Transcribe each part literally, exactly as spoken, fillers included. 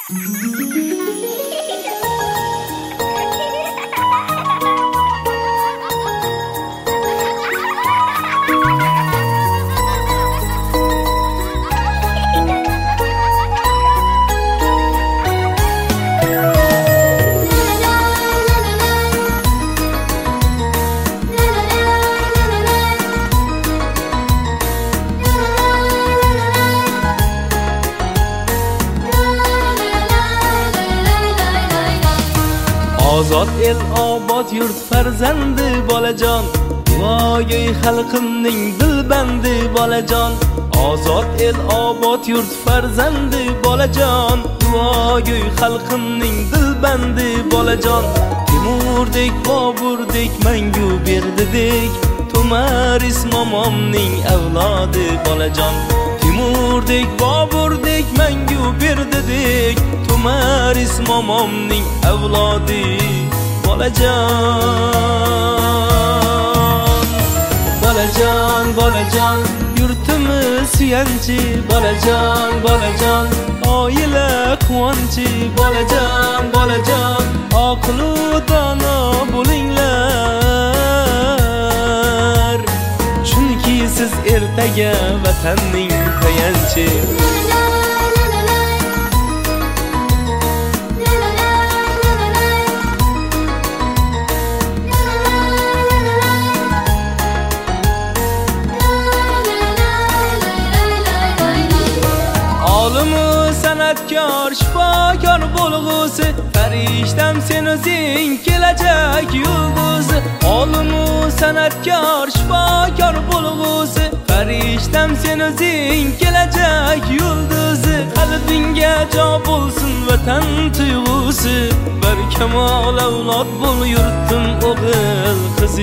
Ozod el obod yurt farzandi bolajon, duogo'y xalqimning dilbandi bolajon. Ozod el obod yurt farzandi bolajon, duogo'y xalqimning dilbandi bolajon. Timurdek Boburdek mangu berdidek, To'maris momomning avlodi bolajon. Timurdek Boburdek mangu berdidek, To'maris momomning avlodi bolajon. Bolajon, bolajon, yurtimiz suyanchi bolajon, bolajon, oila quvonchi bolajon, bolajon, oqilu dono bo'linglar, chunki siz ertaga vatanning tayanchi. Sanatkor shifokor bo'lg'usi, farishtam sen o'zing kelajak yulduzi. Olimu sanatkor shifokor bo'lg'usi, farishtam sen o'zing kelajak yulduzi. Qalbingga jo bo'lsin vatan tuyg'usi, barkamol avlod bo'l yurtim o'g'il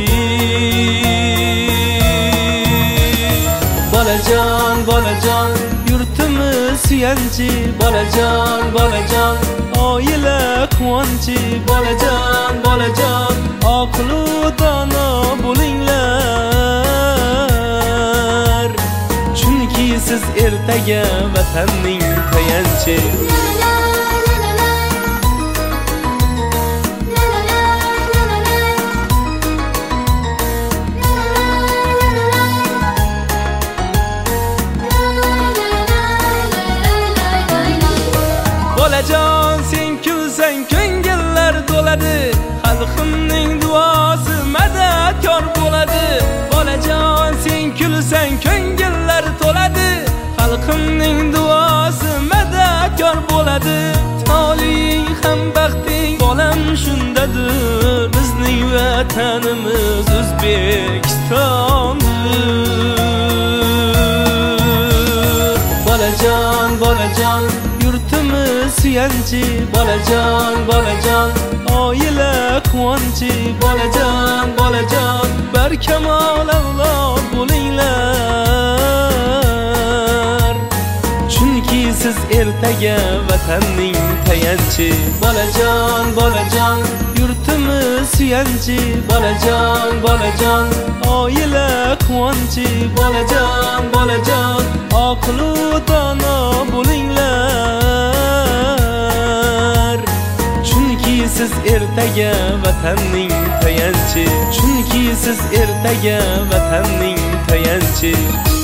qizing. Bolajon, bolajon, yurtimiz suyanchi bolajon, bolajon, oila quvonchi bolajon, bolajon, oqilu dono bo'linglar, chunki siz ertaga vatanning tayanchi. Bolajon sen kulsang ko'ngillar to'ladi, xalqimning duosi madadkor bo'ladi. Bolajon sen kulsang ko'ngillar to'ladi, xalqimning duosi madadkor bo'ladi. Toling ham baxting bolam shundadir, bizning vatanimiz O'zbekistondir. Bolajon, bolajon, yurtimiz suyanchi bolajon, bolajon, oila quvonchi bolajon, bolajon, barkamol avlod bo'linglar, chunki siz ertaga vatanning tayanchi. Bolajon, bolajon, yurtimiz suyanchi bolajon, bolajon, oila quvonchi bolajon, bolajon, oqilu dono bo'linglar, chunki siz ertaga vatanning tayanchi, chunki siz ertaga vatanning tayanchi.